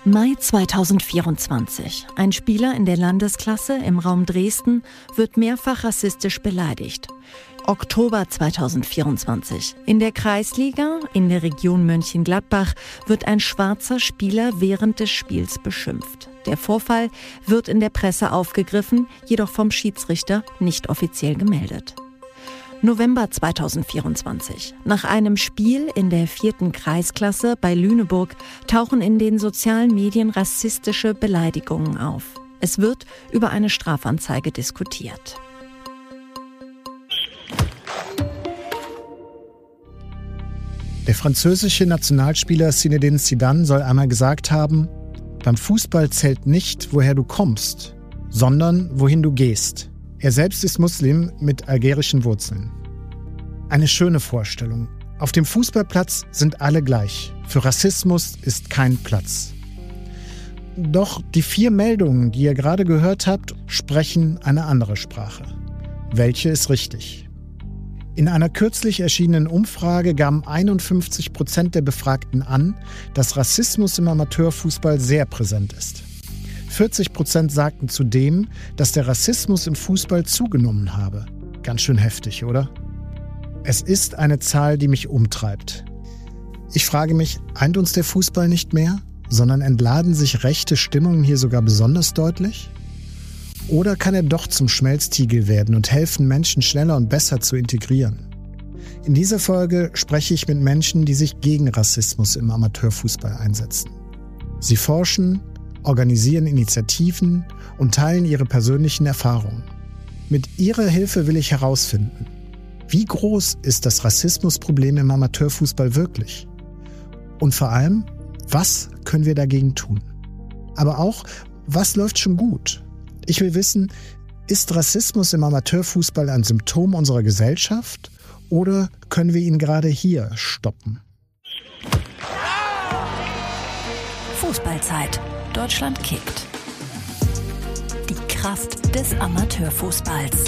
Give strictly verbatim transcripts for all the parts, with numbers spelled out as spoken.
Mai zweitausendvierundzwanzig. Ein Spieler in der Landesklasse im Raum Dresden wird mehrfach rassistisch beleidigt. Oktober zweitausendvierundzwanzig. In der Kreisliga, in der Region Mönchengladbach, wird ein schwarzer Spieler während des Spiels beschimpft. Der Vorfall wird in der Presse aufgegriffen, jedoch vom Schiedsrichter nicht offiziell gemeldet. November zweitausendvierundzwanzig. Nach einem Spiel in der vierten Kreisklasse bei Lüneburg tauchen in den sozialen Medien rassistische Beleidigungen auf. Es wird über eine Strafanzeige diskutiert. Der französische Nationalspieler Zinedine Zidane soll einmal gesagt haben: Beim Fußball zählt nicht, woher du kommst, sondern wohin du gehst. Er selbst ist Muslim mit algerischen Wurzeln. Eine schöne Vorstellung. Auf dem Fußballplatz sind alle gleich. Für Rassismus ist kein Platz. Doch die vier Meldungen, die ihr gerade gehört habt, sprechen eine andere Sprache. Welche ist richtig? In einer kürzlich erschienenen Umfrage gaben einundfünfzig Prozent der Befragten an, dass Rassismus im Amateurfußball sehr präsent ist. vierzig Prozent sagten zudem, dass der Rassismus im Fußball zugenommen habe. Ganz schön heftig, oder? Es ist eine Zahl, die mich umtreibt. Ich frage mich, eint uns der Fußball nicht mehr, sondern entladen sich rechte Stimmungen hier sogar besonders deutlich? Oder kann er doch zum Schmelztiegel werden und helfen, Menschen schneller und besser zu integrieren? In dieser Folge spreche ich mit Menschen, die sich gegen Rassismus im Amateurfußball einsetzen. Sie forschen, organisieren Initiativen und teilen ihre persönlichen Erfahrungen. Mit ihrer Hilfe will ich herausfinden, wie groß ist das Rassismusproblem im Amateurfußball wirklich? Und vor allem, was können wir dagegen tun? Aber auch, was läuft schon gut? Ich will wissen, ist Rassismus im Amateurfußball ein Symptom unserer Gesellschaft oder können wir ihn gerade hier stoppen? Fußballzeit. Deutschland kickt. Die Kraft des Amateurfußballs.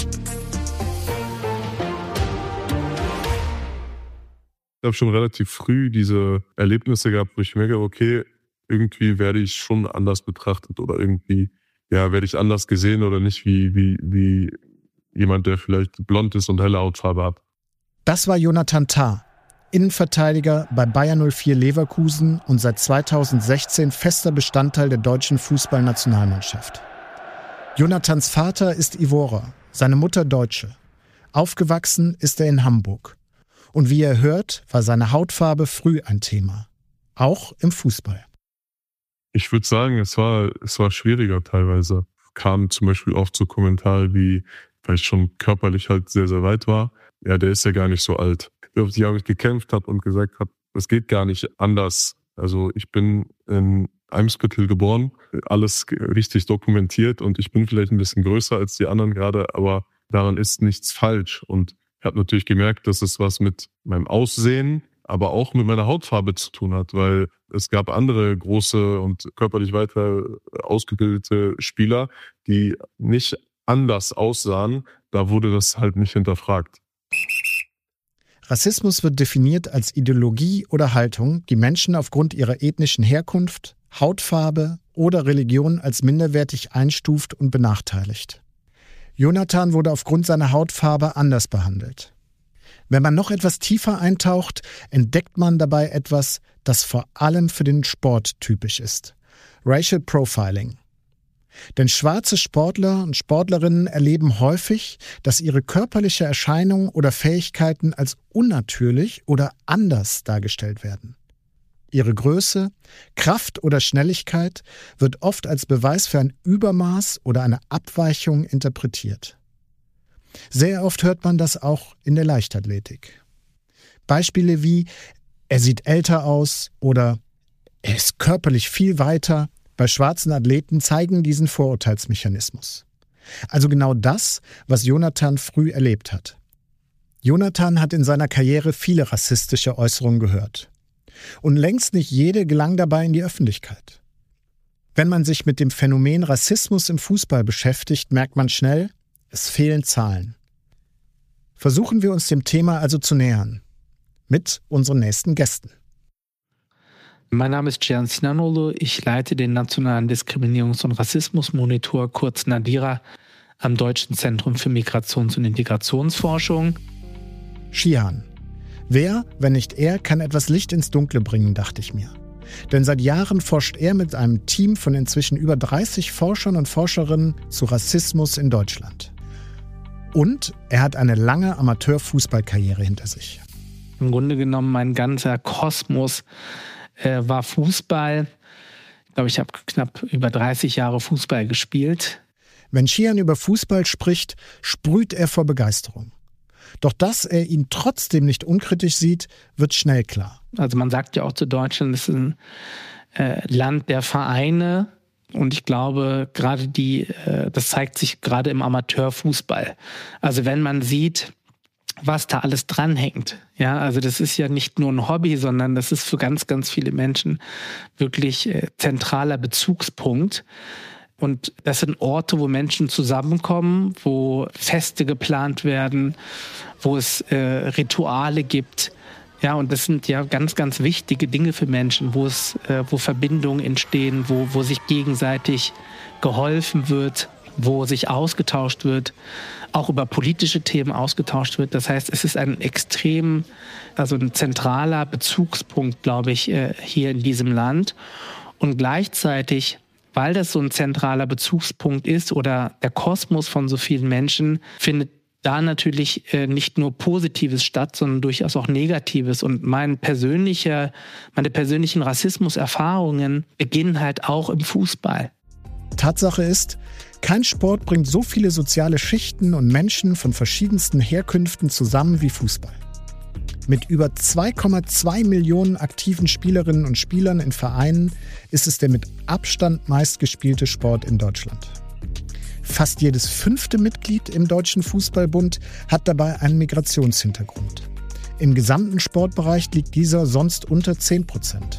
Ich habe schon relativ früh diese Erlebnisse gehabt, wo ich merke, okay, irgendwie werde ich schon anders betrachtet oder irgendwie, ja, werde ich anders gesehen oder nicht wie, wie, wie jemand, der vielleicht blond ist und helle Hautfarbe hat. Das war Jonathan Tah, Innenverteidiger bei Bayer null vier Leverkusen und seit zweitausendsechzehn fester Bestandteil der deutschen Fußballnationalmannschaft. Jonathans Vater ist Ivorer, seine Mutter Deutsche. Aufgewachsen ist er in Hamburg. Und wie ihr hört, war seine Hautfarbe früh ein Thema. Auch im Fußball. Ich würde sagen, es war, es war schwieriger teilweise. Kam zum Beispiel oft so Kommentare wie, weil ich schon körperlich halt sehr, sehr weit war. Ja, der ist ja gar nicht so alt. Wie oft ich auch gekämpft habe und gesagt habe, es geht gar nicht anders. Also ich bin in Eimsbüttel geboren, alles richtig dokumentiert und ich bin vielleicht ein bisschen größer als die anderen gerade, aber daran ist nichts falsch. Und ich habe natürlich gemerkt, dass es was mit meinem Aussehen, aber auch mit meiner Hautfarbe zu tun hat, weil es gab andere große und körperlich weiter ausgebildete Spieler, die nicht anders aussahen. Da wurde das halt nicht hinterfragt. Rassismus wird definiert als Ideologie oder Haltung, die Menschen aufgrund ihrer ethnischen Herkunft, Hautfarbe oder Religion als minderwertig einstuft und benachteiligt. Jonathan wurde aufgrund seiner Hautfarbe anders behandelt. Wenn man noch etwas tiefer eintaucht, entdeckt man dabei etwas, das vor allem für den Sport typisch ist: Racial Profiling. Denn schwarze Sportler und Sportlerinnen erleben häufig, dass ihre körperliche Erscheinung oder Fähigkeiten als unnatürlich oder anders dargestellt werden. Ihre Größe, Kraft oder Schnelligkeit wird oft als Beweis für ein Übermaß oder eine Abweichung interpretiert. Sehr oft hört man das auch in der Leichtathletik. Beispiele wie: er sieht älter aus oder er ist körperlich viel weiter bei schwarzen Athleten zeigen diesen Vorurteilsmechanismus. Also genau das, was Jonathan früh erlebt hat. Jonathan hat in seiner Karriere viele rassistische Äußerungen gehört. Und längst nicht jede gelang dabei in die Öffentlichkeit. Wenn man sich mit dem Phänomen Rassismus im Fußball beschäftigt, merkt man schnell, es fehlen Zahlen. Versuchen wir uns dem Thema also zu nähern. Mit unseren nächsten Gästen. Mein Name ist Cihan Sinanoğlu. Ich leite den Nationalen Diskriminierungs- und Rassismusmonitor, kurz NADIRA, am Deutschen Zentrum für Migrations- und Integrationsforschung. Cihan. Wer, wenn nicht er, kann etwas Licht ins Dunkle bringen, dachte ich mir. Denn seit Jahren forscht er mit einem Team von inzwischen über dreißig Forschern und Forscherinnen zu Rassismus in Deutschland. Und er hat eine lange Amateurfußballkarriere hinter sich. Im Grunde genommen mein ganzer Kosmos äh, war Fußball. Ich glaube, ich habe knapp über dreißig Jahre Fußball gespielt. Wenn Cihan über Fußball spricht, sprüht er vor Begeisterung. Doch dass er ihn trotzdem nicht unkritisch sieht, wird schnell klar. Also man sagt ja auch zu Deutschland, es ist ein äh, Land der Vereine. Und ich glaube, gerade die, äh, das zeigt sich gerade im Amateurfußball. Also wenn man sieht, was da alles dranhängt. Ja, also das ist ja nicht nur ein Hobby, sondern das ist für ganz, ganz viele Menschen wirklich äh, zentraler Bezugspunkt. Und das sind Orte, wo Menschen zusammenkommen, wo Feste geplant werden, wo es äh, Rituale gibt. Ja, und das sind ja ganz, ganz wichtige Dinge für Menschen, wo es, äh, wo Verbindungen entstehen, wo, wo sich gegenseitig geholfen wird, wo sich ausgetauscht wird, auch über politische Themen ausgetauscht wird. Das heißt, es ist ein extrem, also ein zentraler Bezugspunkt, glaube ich, äh, hier in diesem Land. Und gleichzeitig, weil das so ein zentraler Bezugspunkt ist oder der Kosmos von so vielen Menschen, findet da natürlich äh, nicht nur Positives statt, sondern durchaus auch Negatives. Und mein persönlicher, meine persönlichen Rassismuserfahrungen beginnen halt auch im Fußball. Tatsache ist, kein Sport bringt so viele soziale Schichten und Menschen von verschiedensten Herkünften zusammen wie Fußball. Mit über zwei Komma zwei Millionen aktiven Spielerinnen und Spielern in Vereinen ist es der mit Abstand meistgespielte Sport in Deutschland. Fast jedes fünfte Mitglied im Deutschen Fußballbund hat dabei einen Migrationshintergrund. Im gesamten Sportbereich liegt dieser sonst unter zehn Prozent.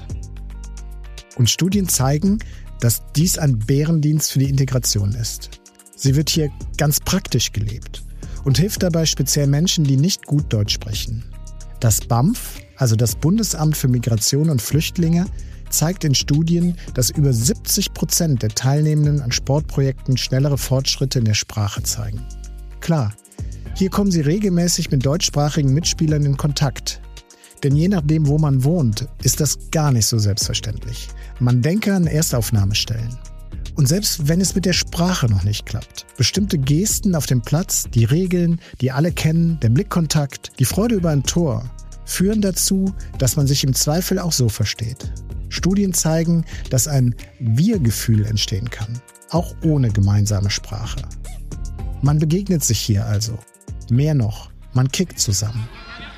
Und Studien zeigen, dass dies ein Bärendienst für die Integration ist. Sie wird hier ganz praktisch gelebt und hilft dabei speziell Menschen, die nicht gut Deutsch sprechen. Das B A M F, also das Bundesamt für Migration und Flüchtlinge, zeigt in Studien, dass über siebzig Prozent der Teilnehmenden an Sportprojekten schnellere Fortschritte in der Sprache zeigen. Klar, hier kommen sie regelmäßig mit deutschsprachigen Mitspielern in Kontakt. Denn je nachdem, wo man wohnt, ist das gar nicht so selbstverständlich. Man denke an Erstaufnahmestellen. Und selbst wenn es mit der Sprache noch nicht klappt, bestimmte Gesten auf dem Platz, die Regeln, die alle kennen, der Blickkontakt, die Freude über ein Tor, führen dazu, dass man sich im Zweifel auch so versteht. Studien zeigen, dass ein Wir-Gefühl entstehen kann, auch ohne gemeinsame Sprache. Man begegnet sich hier also. Mehr noch, man kickt zusammen.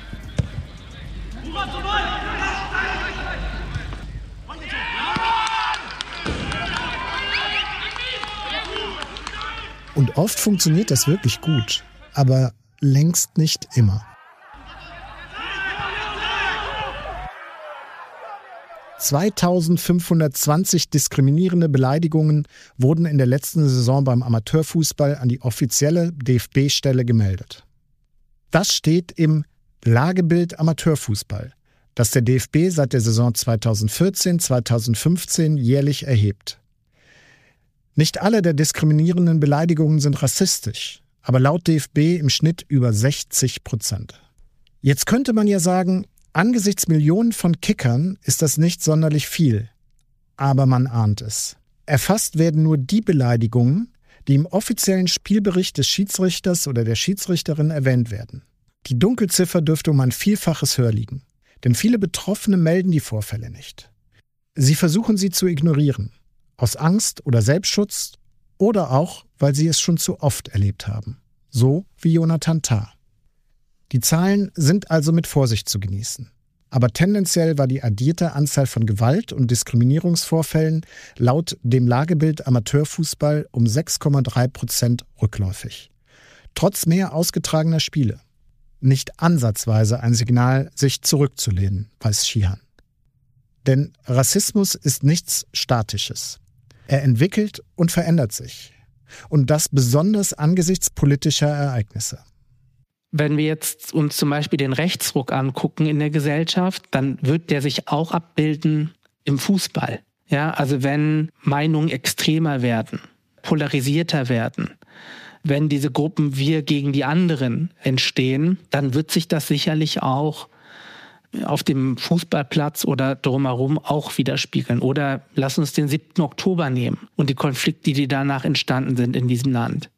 Und oft funktioniert das wirklich gut, aber längst nicht immer. zweitausendfünfhundertzwanzig diskriminierende Beleidigungen wurden in der letzten Saison beim Amateurfußball an die offizielle D F B-Stelle gemeldet. Das steht im Lagebild Amateurfußball, das der D F B seit der Saison zweitausendvierzehn zweitausendfünfzehn jährlich erhebt. Nicht alle der diskriminierenden Beleidigungen sind rassistisch, aber laut D F B im Schnitt über sechzig Prozent. Jetzt könnte man ja sagen, angesichts Millionen von Kickern ist das nicht sonderlich viel. Aber man ahnt es. Erfasst werden nur die Beleidigungen, die im offiziellen Spielbericht des Schiedsrichters oder der Schiedsrichterin erwähnt werden. Die Dunkelziffer dürfte um ein Vielfaches höher liegen. Denn viele Betroffene melden die Vorfälle nicht. Sie versuchen sie zu ignorieren. Aus Angst oder Selbstschutz oder auch, weil sie es schon zu oft erlebt haben. So wie Jonathan Tah. Die Zahlen sind also mit Vorsicht zu genießen. Aber tendenziell war die addierte Anzahl von Gewalt- und Diskriminierungsvorfällen laut dem Lagebild Amateurfußball um sechs Komma drei Prozent rückläufig. Trotz mehr ausgetragener Spiele. Nicht ansatzweise ein Signal, sich zurückzulehnen, weiß Cihan. Denn Rassismus ist nichts Statisches. Er entwickelt und verändert sich. Und das besonders angesichts politischer Ereignisse. Wenn wir jetzt uns zum Beispiel den Rechtsruck angucken in der Gesellschaft, dann wird der sich auch abbilden im Fußball. Ja, also wenn Meinungen extremer werden, polarisierter werden, wenn diese Gruppen wir gegen die anderen entstehen, dann wird sich das sicherlich auch auf dem Fußballplatz oder drumherum auch widerspiegeln. Oder lass uns den siebten Oktober nehmen und die Konflikte, die danach entstanden sind in diesem Land.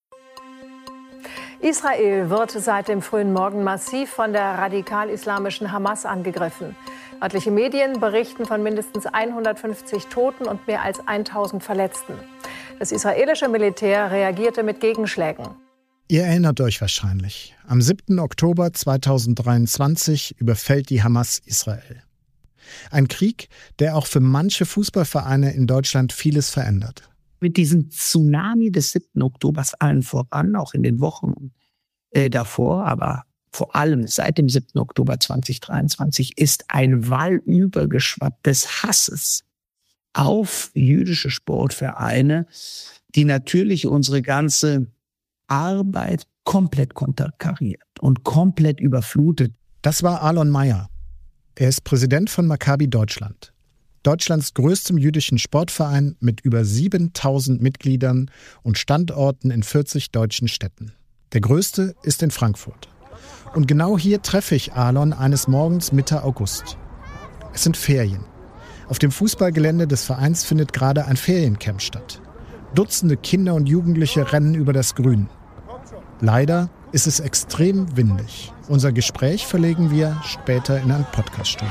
Israel wird seit dem frühen Morgen massiv von der radikal-islamischen Hamas angegriffen. Örtliche Medien berichten von mindestens hundertfünfzig Toten und mehr als tausend Verletzten. Das israelische Militär reagierte mit Gegenschlägen. Ihr erinnert euch wahrscheinlich. Am siebten Oktober zweitausenddreiundzwanzig überfällt die Hamas Israel. Ein Krieg, der auch für manche Fußballvereine in Deutschland vieles verändert. Mit diesem Tsunami des siebten Oktobers allen voran, auch in den Wochen äh, davor, aber vor allem seit dem siebten Oktober zweitausenddreiundzwanzig ist ein Wall übergeschwappt des Hasses auf jüdische Sportvereine, die natürlich unsere ganze Arbeit komplett konterkariert und komplett überflutet. Das war Alon Meyer. Er ist Präsident von Maccabi Deutschland. Deutschlands größtem jüdischen Sportverein mit über siebentausend Mitgliedern und Standorten in vierzig deutschen Städten. Der größte ist in Frankfurt. Und genau hier treffe ich Alon eines Morgens Mitte August. Es sind Ferien. Auf dem Fußballgelände des Vereins findet gerade ein Feriencamp statt. Dutzende Kinder und Jugendliche rennen über das Grün. Leider ist es extrem windig. Unser Gespräch verlegen wir später in ein Podcaststudio.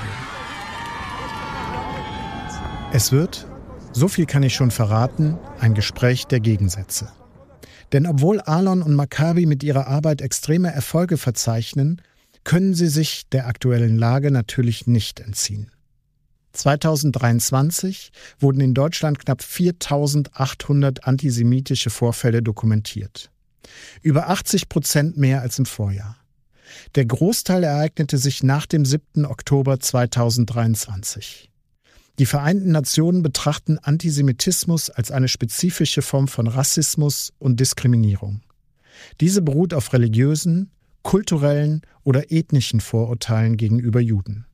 Es wird, so viel kann ich schon verraten, ein Gespräch der Gegensätze. Denn obwohl Alon und Maccabi mit ihrer Arbeit extreme Erfolge verzeichnen, können sie sich der aktuellen Lage natürlich nicht entziehen. zweitausenddreiundzwanzig wurden in Deutschland knapp viertausendachthundert antisemitische Vorfälle dokumentiert. Über achtzig Prozent mehr als im Vorjahr. Der Großteil ereignete sich nach dem siebten Oktober zweitausenddreiundzwanzig. Die Vereinten Nationen betrachten Antisemitismus als eine spezifische Form von Rassismus und Diskriminierung. Diese beruht auf religiösen, kulturellen oder ethnischen Vorurteilen gegenüber Juden.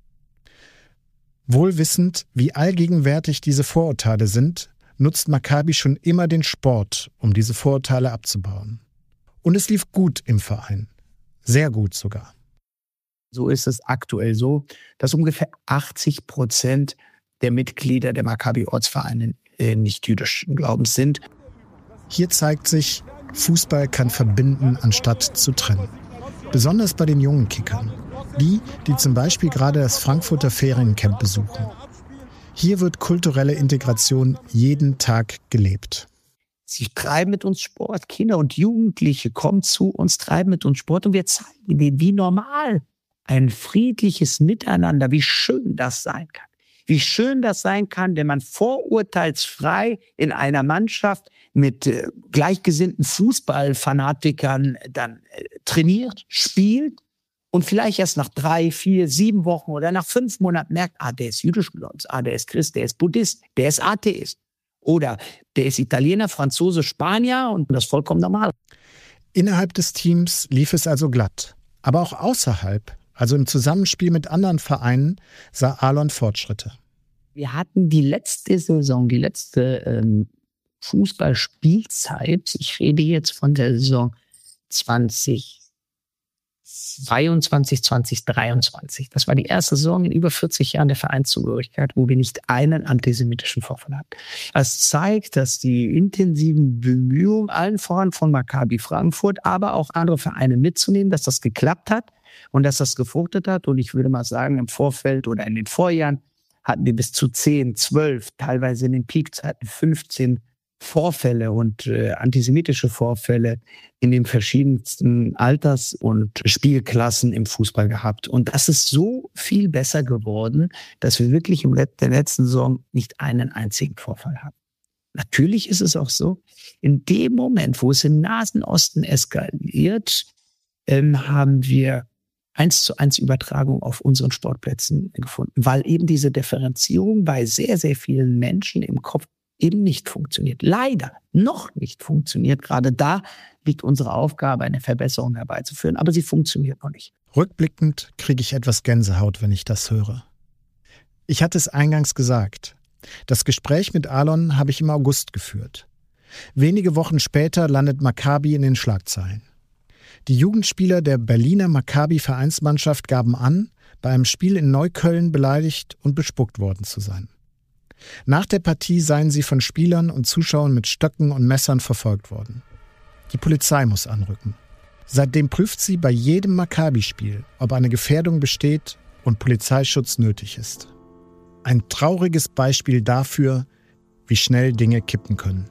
Wohl wissend, wie allgegenwärtig diese Vorurteile sind, nutzt Maccabi schon immer den Sport, um diese Vorurteile abzubauen. Und es lief gut im Verein. Sehr gut sogar. So ist es aktuell so, dass ungefähr achtzig Prozent der Mitglieder der Maccabi-Ortsvereine äh, nicht jüdischen Glaubens sind. Hier zeigt sich, Fußball kann verbinden, anstatt zu trennen. Besonders bei den jungen Kickern. Die, die zum Beispiel gerade das Frankfurter Feriencamp besuchen. Hier wird kulturelle Integration jeden Tag gelebt. Sie treiben mit uns Sport. Kinder und Jugendliche kommen zu uns, treiben mit uns Sport und wir zeigen ihnen, wie normal ein friedliches Miteinander, wie schön das sein kann. Wie schön das sein kann, wenn man vorurteilsfrei in einer Mannschaft mit äh, gleichgesinnten Fußballfanatikern dann äh, trainiert, spielt und vielleicht erst nach drei, vier, sieben Wochen oder nach fünf Monaten merkt, ah, der ist jüdisch glaubens, ah, der ist Christ, der ist Buddhist, der ist Atheist. Oder der ist Italiener, Franzose, Spanier und das ist vollkommen normal. Innerhalb des Teams lief es also glatt. Aber auch außerhalb, also im Zusammenspiel mit anderen Vereinen, sah Alon Fortschritte. Wir hatten die letzte Saison, die letzte ähm, Fußballspielzeit, ich rede jetzt von der Saison zweitausendzweiundzwanzig, zweitausenddreiundzwanzig. Das war die erste Saison in über vierzig Jahren der Vereinszugehörigkeit, wo wir nicht einen antisemitischen Vorfall hatten. Das zeigt, dass die intensiven Bemühungen, allen voran von Maccabi Frankfurt, aber auch andere Vereine mitzunehmen, dass das geklappt hat und dass das gefruchtet hat. Und ich würde mal sagen, im Vorfeld oder in den Vorjahren hatten wir bis zu zehn, zwölf, teilweise in den Peakzeiten fünfzehn Vorfälle und äh, antisemitische Vorfälle in den verschiedensten Alters- und Spielklassen im Fußball gehabt. Und das ist so viel besser geworden, dass wir wirklich im Let- der letzten Saison nicht einen einzigen Vorfall haben. Natürlich ist es auch so, in dem Moment, wo es im Nahen Osten eskaliert, ähm, haben wir eins zu eins Übertragung auf unseren Sportplätzen gefunden, weil eben diese Differenzierung bei sehr, sehr vielen Menschen im Kopf eben nicht funktioniert. Leider noch nicht funktioniert. Gerade da liegt unsere Aufgabe, eine Verbesserung herbeizuführen, aber sie funktioniert noch nicht. Rückblickend kriege ich etwas Gänsehaut, wenn ich das höre. Ich hatte es eingangs gesagt. Das Gespräch mit Alon habe ich im August geführt. Wenige Wochen später landet Maccabi in den Schlagzeilen. Die Jugendspieler der Berliner Maccabi-Vereinsmannschaft gaben an, bei einem Spiel in Neukölln beleidigt und bespuckt worden zu sein. Nach der Partie seien sie von Spielern und Zuschauern mit Stöcken und Messern verfolgt worden. Die Polizei muss anrücken. Seitdem prüft sie bei jedem Maccabi-Spiel, ob eine Gefährdung besteht und Polizeischutz nötig ist. Ein trauriges Beispiel dafür, wie schnell Dinge kippen können.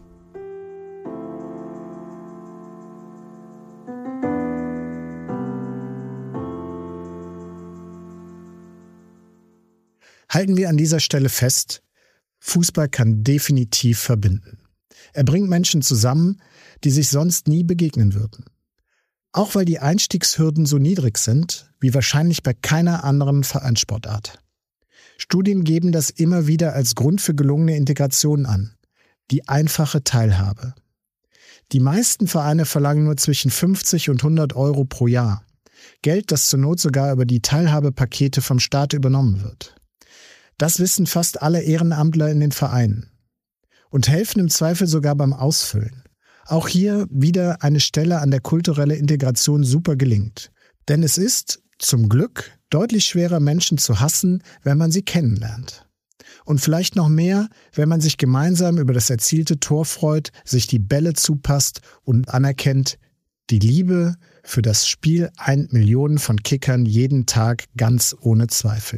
Halten wir an dieser Stelle fest, Fußball kann definitiv verbinden. Er bringt Menschen zusammen, die sich sonst nie begegnen würden. Auch weil die Einstiegshürden so niedrig sind, wie wahrscheinlich bei keiner anderen Vereinssportart. Studien geben das immer wieder als Grund für gelungene Integration an. Die einfache Teilhabe. Die meisten Vereine verlangen nur zwischen fünfzig und hundert Euro pro Jahr. Geld, das zur Not sogar über die Teilhabepakete vom Staat übernommen wird. Das wissen fast alle Ehrenamtler in den Vereinen. Und helfen im Zweifel sogar beim Ausfüllen. Auch hier wieder eine Stelle, an der kulturelle Integration super gelingt. Denn es ist, zum Glück, deutlich schwerer, Menschen zu hassen, wenn man sie kennenlernt. Und vielleicht noch mehr, wenn man sich gemeinsam über das erzielte Tor freut, sich die Bälle zupasst und anerkennt, die Liebe für das Spiel eint Millionen von Kickern jeden Tag ganz ohne Zweifel.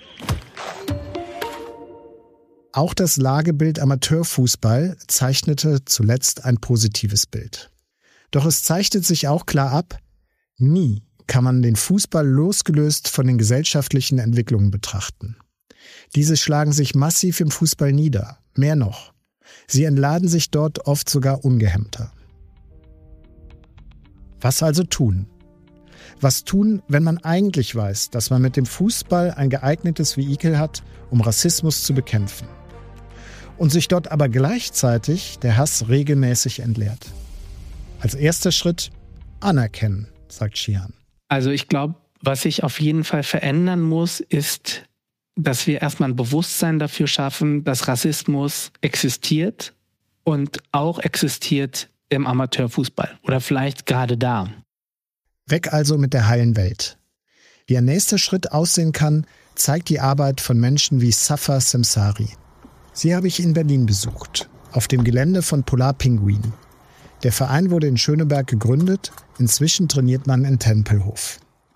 Auch das Lagebild Amateurfußball zeichnete zuletzt ein positives Bild. Doch es zeichnet sich auch klar ab, nie kann man den Fußball losgelöst von den gesellschaftlichen Entwicklungen betrachten. Diese schlagen sich massiv im Fußball nieder, mehr noch. Sie entladen sich dort oft sogar ungehemmter. Was also tun? Was tun, wenn man eigentlich weiß, dass man mit dem Fußball ein geeignetes Vehikel hat, um Rassismus zu bekämpfen? Und sich dort aber gleichzeitig der Hass regelmäßig entleert. Als erster Schritt anerkennen, sagt Shihan. Also ich glaube, was sich auf jeden Fall verändern muss, ist, dass wir erstmal ein Bewusstsein dafür schaffen, dass Rassismus existiert und auch existiert im Amateurfußball oder vielleicht gerade da. Weg also mit der heilen Welt. Wie ein nächster Schritt aussehen kann, zeigt die Arbeit von Menschen wie Safa Semsari. Sie habe ich in Berlin besucht, auf dem Gelände von Polar Pinguin. Der Verein wurde in Schöneberg gegründet, inzwischen trainiert man in Tempelhof.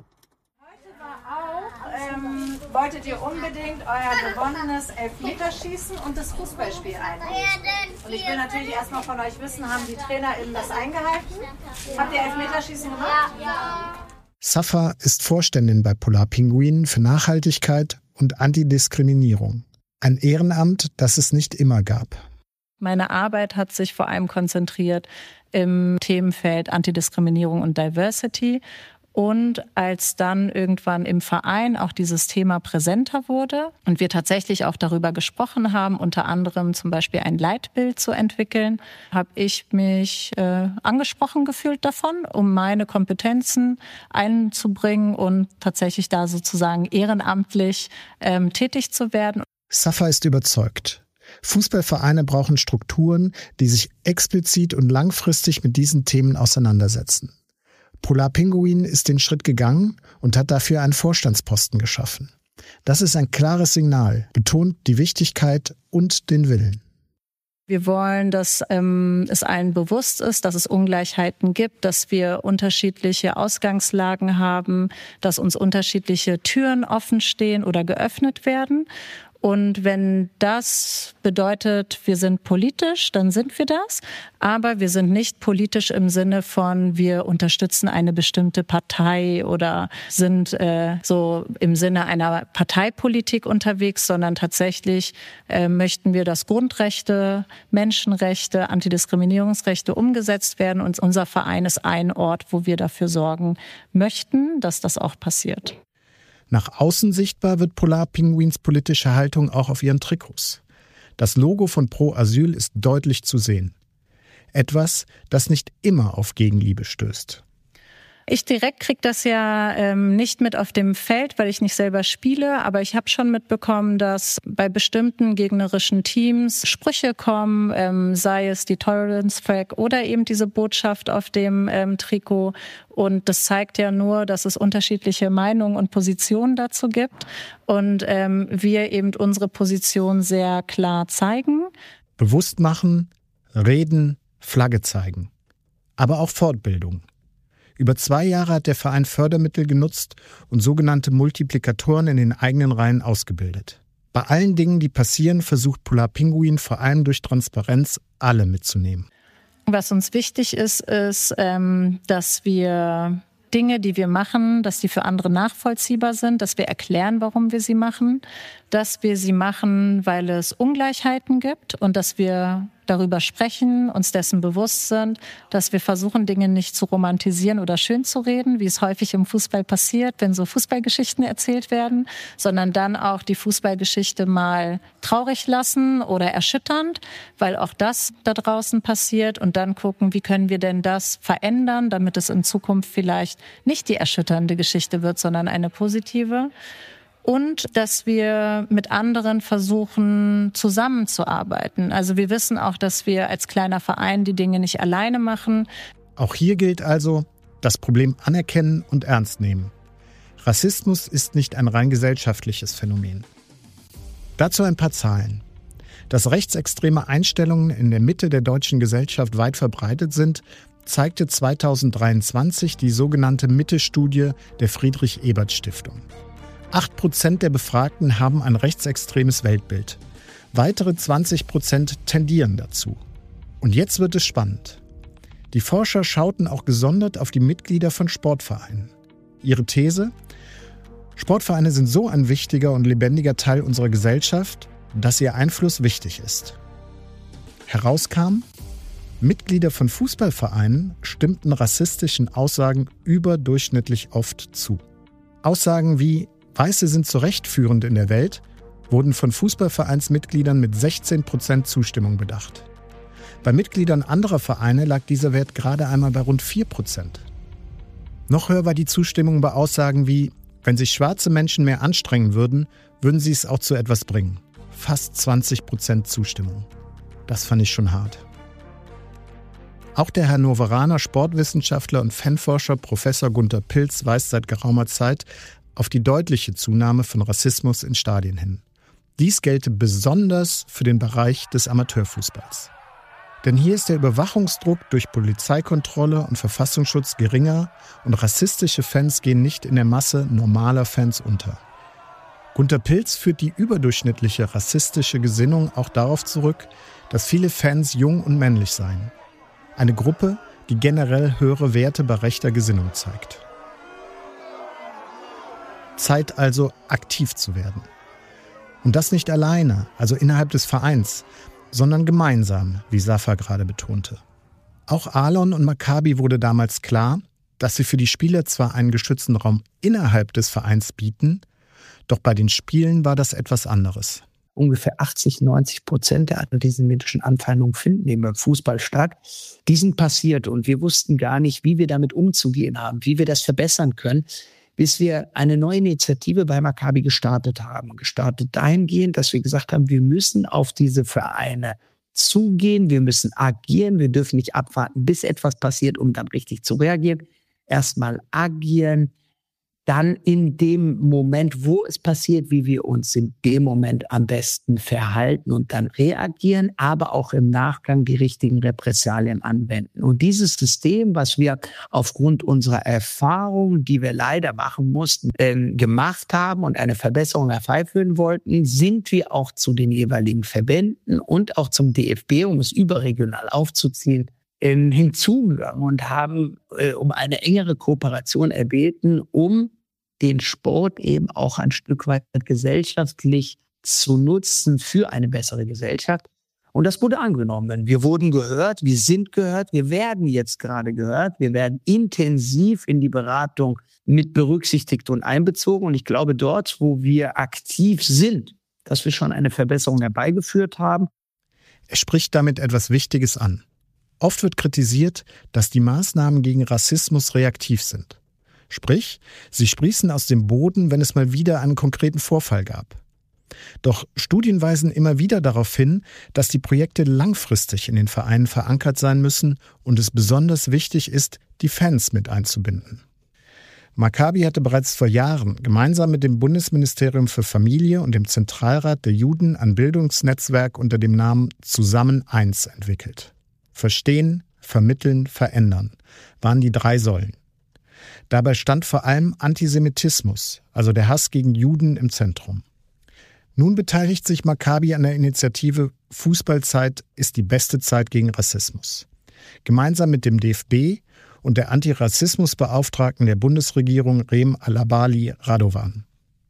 Heute war auch, ähm, wolltet ihr unbedingt euer gewonnenes Elfmeterschießen und das Fußballspiel einlösen. Und ich will natürlich erstmal von euch wissen, haben die TrainerInnen das eingehalten? Habt ihr Elfmeterschießen gemacht? Ja. Safa ist Vorständin bei Polar Pinguin für Nachhaltigkeit und Antidiskriminierung. Ein Ehrenamt, das es nicht immer gab. Meine Arbeit hat sich vor allem konzentriert im Themenfeld Antidiskriminierung und Diversity. Und als dann irgendwann im Verein auch dieses Thema präsenter wurde und wir tatsächlich auch darüber gesprochen haben, unter anderem zum Beispiel ein Leitbild zu entwickeln, habe ich mich äh, angesprochen gefühlt davon, um meine Kompetenzen einzubringen und tatsächlich da sozusagen ehrenamtlich ähm, tätig zu werden. Safa ist überzeugt. Fußballvereine brauchen Strukturen, die sich explizit und langfristig mit diesen Themen auseinandersetzen. Polar Pinguin ist den Schritt gegangen und hat dafür einen Vorstandsposten geschaffen. Das ist ein klares Signal, betont die Wichtigkeit und den Willen. Wir wollen, dass ähm, es allen bewusst ist, dass es Ungleichheiten gibt, dass wir unterschiedliche Ausgangslagen haben, dass uns unterschiedliche Türen offen stehen oder geöffnet werden. Und wenn das bedeutet, wir sind politisch, dann sind wir das. Aber wir sind nicht politisch im Sinne von, wir unterstützen eine bestimmte Partei oder sind äh, so im Sinne einer Parteipolitik unterwegs, sondern tatsächlich äh, möchten wir, dass Grundrechte, Menschenrechte, Antidiskriminierungsrechte umgesetzt werden. Und unser Verein ist ein Ort, wo wir dafür sorgen möchten, dass das auch passiert. Nach außen sichtbar wird Polar Pinguins politische Haltung auch auf ihren Trikots. Das Logo von Pro Asyl ist deutlich zu sehen. Etwas, das nicht immer auf Gegenliebe stößt. Ich direkt kriege das ja ähm, nicht mit auf dem Feld, weil ich nicht selber spiele, aber ich habe schon mitbekommen, dass bei bestimmten gegnerischen Teams Sprüche kommen, ähm, sei es die Tolerance Flag oder eben diese Botschaft auf dem ähm, Trikot. Und das zeigt ja nur, dass es unterschiedliche Meinungen und Positionen dazu gibt und ähm, wir eben unsere Position sehr klar zeigen. Bewusst machen, reden, Flagge zeigen. Aber auch Fortbildung. Über zwei Jahre hat der Verein Fördermittel genutzt und sogenannte Multiplikatoren in den eigenen Reihen ausgebildet. Bei allen Dingen, die passieren, versucht Polar Pinguin vor allem durch Transparenz alle mitzunehmen. Was uns wichtig ist, ist, ähm, dass wir Dinge, die wir machen, dass die für andere nachvollziehbar sind, dass wir erklären, warum wir sie machen, dass wir sie machen, weil es Ungleichheiten gibt und dass wir darüber sprechen, uns dessen bewusst sind, dass wir versuchen, Dinge nicht zu romantisieren oder schön zu reden, wie es häufig im Fußball passiert, wenn so Fußballgeschichten erzählt werden, sondern dann auch die Fußballgeschichte mal traurig lassen oder erschütternd, weil auch das da draußen passiert und dann gucken, wie können wir denn das verändern, damit es in Zukunft vielleicht nicht die erschütternde Geschichte wird, sondern eine positive. Und dass wir mit anderen versuchen, zusammenzuarbeiten. Also wir wissen auch, dass wir als kleiner Verein die Dinge nicht alleine machen. Auch hier gilt also, das Problem anerkennen und ernst nehmen. Rassismus ist nicht ein rein gesellschaftliches Phänomen. Dazu ein paar Zahlen. Dass rechtsextreme Einstellungen in der Mitte der deutschen Gesellschaft weit verbreitet sind, zeigte zweitausenddreiundzwanzig die sogenannte Mitte-Studie der Friedrich-Ebert-Stiftung. Acht Prozent der Befragten haben ein rechtsextremes Weltbild. Weitere zwanzig Prozent tendieren dazu. Und jetzt wird es spannend. Die Forscher schauten auch gesondert auf die Mitglieder von Sportvereinen. Ihre These? Sportvereine sind so ein wichtiger und lebendiger Teil unserer Gesellschaft, dass ihr Einfluss wichtig ist. Herauskam, Mitglieder von Fußballvereinen stimmten rassistischen Aussagen überdurchschnittlich oft zu. Aussagen wie Weiße sind zu Recht führend in der Welt, wurden von Fußballvereinsmitgliedern mit sechzehn Prozent Zustimmung bedacht. Bei Mitgliedern anderer Vereine lag dieser Wert gerade einmal bei rund vier Prozent. Noch höher war die Zustimmung bei Aussagen wie, wenn sich schwarze Menschen mehr anstrengen würden, würden sie es auch zu etwas bringen. Fast zwanzig Prozent Zustimmung. Das fand ich schon hart. Auch der Hannoveraner Sportwissenschaftler und Fanforscher Professor Gunter Pilz weist seit geraumer Zeit auf die deutliche Zunahme von Rassismus in Stadien hin. Dies gelte besonders für den Bereich des Amateurfußballs. Denn hier ist der Überwachungsdruck durch Polizeikontrolle und Verfassungsschutz geringer und rassistische Fans gehen nicht in der Masse normaler Fans unter. Gunter Pilz führt die überdurchschnittliche rassistische Gesinnung auch darauf zurück, dass viele Fans jung und männlich seien. Eine Gruppe, die generell höhere Werte bei rechter Gesinnung zeigt. Zeit also, aktiv zu werden. Und das nicht alleine, also innerhalb des Vereins, sondern gemeinsam, wie Safa gerade betonte. Auch Alon und Maccabi wurde damals klar, dass sie für die Spieler zwar einen geschützten Raum innerhalb des Vereins bieten, doch bei den Spielen war das etwas anderes. Ungefähr achtzig, neunzig Prozent der antisemitischen Anfeindungen finden eben im Fußball statt. Die sind passiert und wir wussten gar nicht, wie wir damit umzugehen haben, wie wir das verbessern können, bis wir eine neue Initiative bei Maccabi gestartet haben. Gestartet dahingehend, dass wir gesagt haben, wir müssen auf diese Vereine zugehen, wir müssen agieren, wir dürfen nicht abwarten, bis etwas passiert, um dann richtig zu reagieren. Erstmal agieren, dann in dem Moment, wo es passiert, wie wir uns in dem Moment am besten verhalten und dann reagieren, aber auch im Nachgang die richtigen Repressalien anwenden. Und dieses System, was wir aufgrund unserer Erfahrung, die wir leider machen mussten, äh, gemacht haben und eine Verbesserung herbeiführen wollten, sind wir auch zu den jeweiligen Verbänden und auch zum D F B, um es überregional aufzuziehen, hinzugegangen und haben äh, um eine engere Kooperation erbeten, um den Sport eben auch ein Stück weit gesellschaftlich zu nutzen für eine bessere Gesellschaft. Und das wurde angenommen. Wir wurden gehört, wir sind gehört, wir werden jetzt gerade gehört, wir werden intensiv in die Beratung mit berücksichtigt und einbezogen. Und ich glaube, dort, wo wir aktiv sind, dass wir schon eine Verbesserung herbeigeführt haben. Er spricht damit etwas Wichtiges an. Oft wird kritisiert, dass die Maßnahmen gegen Rassismus reaktiv sind. Sprich, sie sprießen aus dem Boden, wenn es mal wieder einen konkreten Vorfall gab. Doch Studien weisen immer wieder darauf hin, dass die Projekte langfristig in den Vereinen verankert sein müssen und es besonders wichtig ist, die Fans mit einzubinden. Maccabi hatte bereits vor Jahren gemeinsam mit dem Bundesministerium für Familie und dem Zentralrat der Juden ein Bildungsnetzwerk unter dem Namen Zusammen eins entwickelt. Verstehen, vermitteln, verändern waren die drei Säulen. Dabei stand vor allem Antisemitismus, also der Hass gegen Juden, im Zentrum. Nun beteiligt sich Maccabi an der Initiative Fußballzeit ist die beste Zeit gegen Rassismus. Gemeinsam mit dem D F B und der Antirassismusbeauftragten der Bundesregierung Rem Alabali Radovan.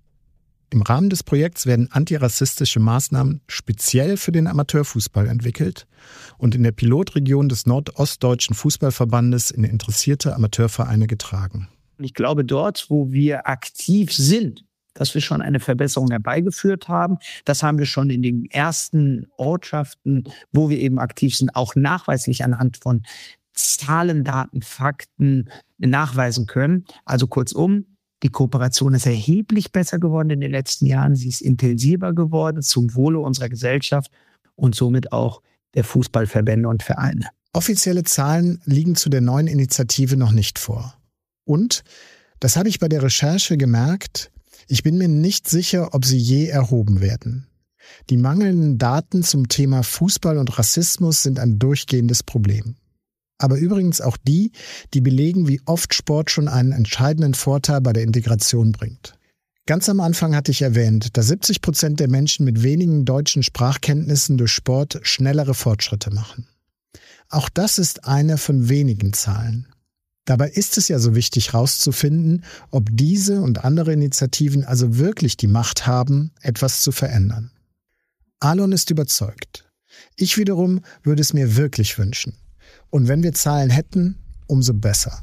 Im Rahmen des Projekts werden antirassistische Maßnahmen speziell für den Amateurfußball entwickelt und in der Pilotregion des Nordostdeutschen Fußballverbandes in interessierte Amateurvereine getragen. Ich glaube, dort, wo wir aktiv sind, dass wir schon eine Verbesserung herbeigeführt haben. Das haben wir schon in den ersten Ortschaften, wo wir eben aktiv sind, auch nachweislich anhand von Zahlen, Daten, Fakten nachweisen können. Also kurzum, die Kooperation ist erheblich besser geworden in den letzten Jahren. Sie ist intensiver geworden zum Wohle unserer Gesellschaft und somit auch der Fußballverbände und Vereine. Offizielle Zahlen liegen zu der neuen Initiative noch nicht vor. Und, das habe ich bei der Recherche gemerkt, ich bin mir nicht sicher, ob sie je erhoben werden. Die mangelnden Daten zum Thema Fußball und Rassismus sind ein durchgehendes Problem. Aber übrigens auch die, die belegen, wie oft Sport schon einen entscheidenden Vorteil bei der Integration bringt. Ganz am Anfang hatte ich erwähnt, dass siebzig Prozent der Menschen mit wenigen deutschen Sprachkenntnissen durch Sport schnellere Fortschritte machen. Auch das ist eine von wenigen Zahlen. Dabei ist es ja so wichtig herauszufinden, ob diese und andere Initiativen also wirklich die Macht haben, etwas zu verändern. Alon ist überzeugt. Ich wiederum würde es mir wirklich wünschen. Und wenn wir Zahlen hätten, umso besser.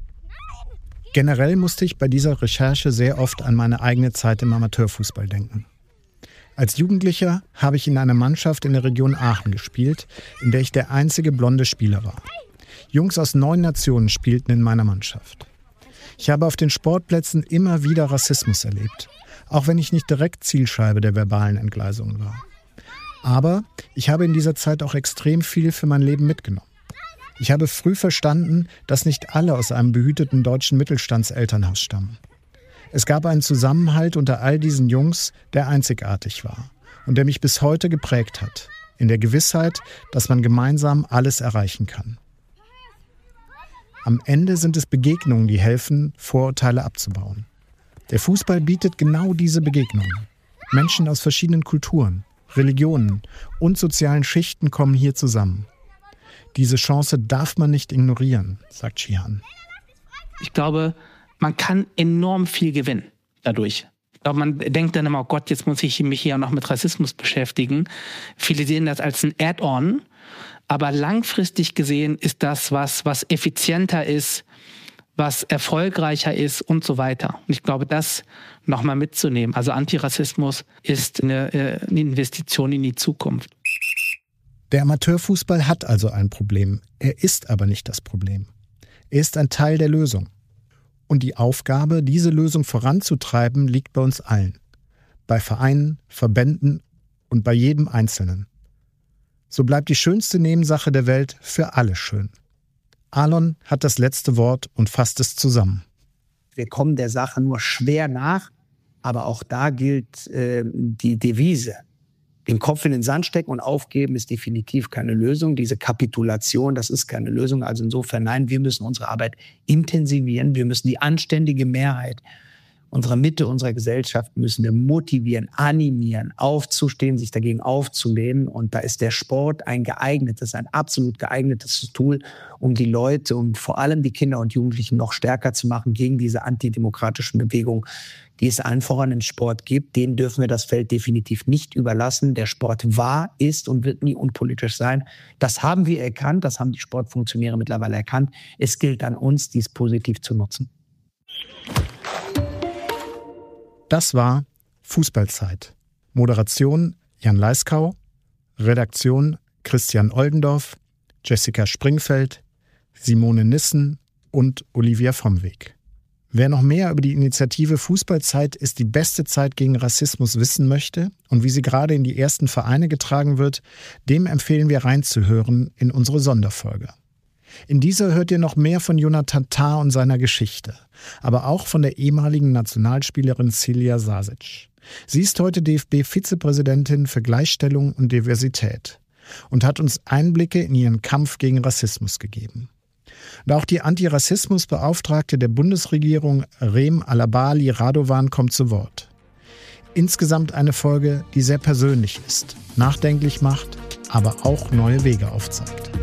Generell musste ich bei dieser Recherche sehr oft an meine eigene Zeit im Amateurfußball denken. Als Jugendlicher habe ich in einer Mannschaft in der Region Aachen gespielt, in der ich der einzige blonde Spieler war. Jungs aus neun Nationen spielten in meiner Mannschaft. Ich habe auf den Sportplätzen immer wieder Rassismus erlebt, auch wenn ich nicht direkt Zielscheibe der verbalen Entgleisungen war. Aber ich habe in dieser Zeit auch extrem viel für mein Leben mitgenommen. Ich habe früh verstanden, dass nicht alle aus einem behüteten deutschen Mittelstandselternhaus stammen. Es gab einen Zusammenhalt unter all diesen Jungs, der einzigartig war und der mich bis heute geprägt hat, in der Gewissheit, dass man gemeinsam alles erreichen kann. Am Ende sind es Begegnungen, die helfen, Vorurteile abzubauen. Der Fußball bietet genau diese Begegnungen. Menschen aus verschiedenen Kulturen, Religionen und sozialen Schichten kommen hier zusammen. Diese Chance darf man nicht ignorieren, sagt Shihan. Ich glaube, man kann enorm viel gewinnen dadurch. Ich glaube, man denkt dann immer, oh Gott, jetzt muss ich mich hier auch noch mit Rassismus beschäftigen. Viele sehen das als ein Add-on. Aber langfristig gesehen ist das was, was effizienter ist, was erfolgreicher ist und so weiter. Und ich glaube, das nochmal mitzunehmen. Also Antirassismus ist eine, eine Investition in die Zukunft. Der Amateurfußball hat also ein Problem. Er ist aber nicht das Problem. Er ist ein Teil der Lösung. Und die Aufgabe, diese Lösung voranzutreiben, liegt bei uns allen. Bei Vereinen, Verbänden und bei jedem Einzelnen. So bleibt die schönste Nebensache der Welt für alle schön. Alon hat das letzte Wort und fasst es zusammen. Wir kommen der Sache nur schwer nach, aber auch da gilt äh, die Devise. Den Kopf in den Sand stecken und aufgeben ist definitiv keine Lösung. Diese Kapitulation, das ist keine Lösung. Also insofern, nein, wir müssen unsere Arbeit intensivieren. Wir müssen die anständige Mehrheit unserer Mitte, unserer Gesellschaft müssen wir motivieren, animieren, aufzustehen, sich dagegen aufzulehnen. Und da ist der Sport ein geeignetes, ein absolut geeignetes Tool, um die Leute und vor allem die Kinder und Jugendlichen noch stärker zu machen gegen diese antidemokratischen Bewegungen, die es allen voran im Sport gibt. Denen dürfen wir das Feld definitiv nicht überlassen. Der Sport war, ist und wird nie unpolitisch sein. Das haben wir erkannt, das haben die Sportfunktionäre mittlerweile erkannt. Es gilt an uns, dies positiv zu nutzen. Das war Fußballzeit. Moderation Jan Leiskau, Redaktion Christian Oldendorf, Jessica Springfeld, Simone Nissen und Olivia vom Weg. Wer noch mehr über die Initiative Fußballzeit ist die beste Zeit gegen Rassismus wissen möchte und wie sie gerade in die ersten Vereine getragen wird, dem empfehlen wir reinzuhören in unsere Sonderfolge. In dieser hört ihr noch mehr von Jonathan Tah und seiner Geschichte, aber auch von der ehemaligen Nationalspielerin Silja Sasic. Sie ist heute D F B-Vizepräsidentin für Gleichstellung und Diversität und hat uns Einblicke in ihren Kampf gegen Rassismus gegeben. Und auch die Antirassismusbeauftragte der Bundesregierung, Rem Alabali Radovan, kommt zu Wort. Insgesamt eine Folge, die sehr persönlich ist, nachdenklich macht, aber auch neue Wege aufzeigt.